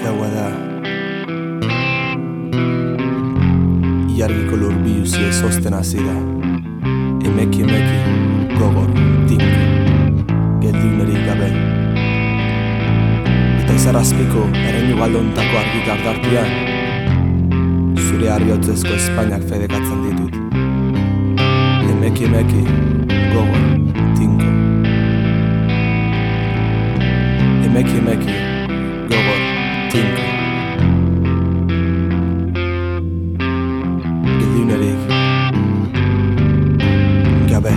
gaua da. Ilargiko lur biluzi ezozten hasi da. Emeki gogor, tinko, geldiunerik gabe. Eta izarrazpiko erreinu galdontako argi dardartian zure argiotzezko Espainiak fedekatzen ditut. Emeki gogor, tinko. Emeki gogor, tinko. Geldiunerik gabe.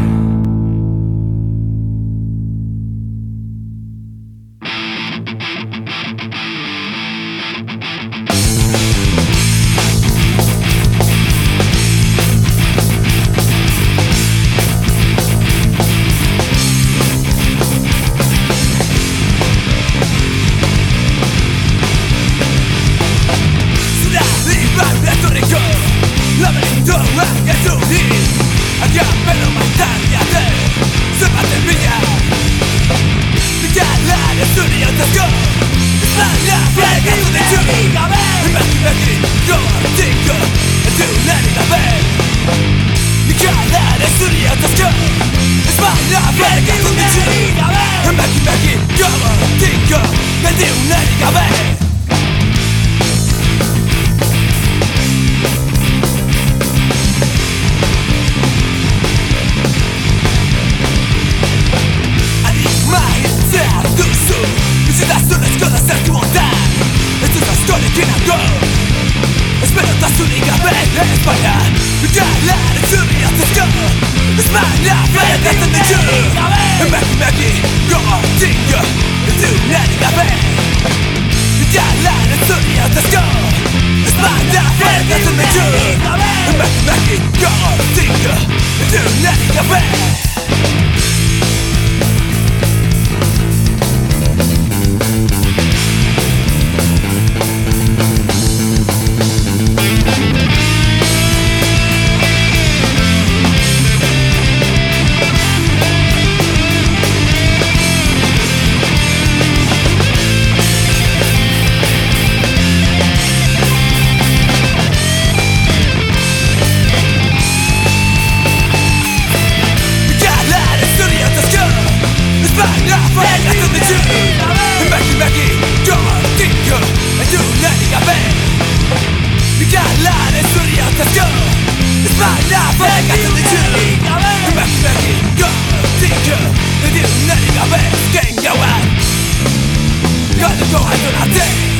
Gotta go, I do not think.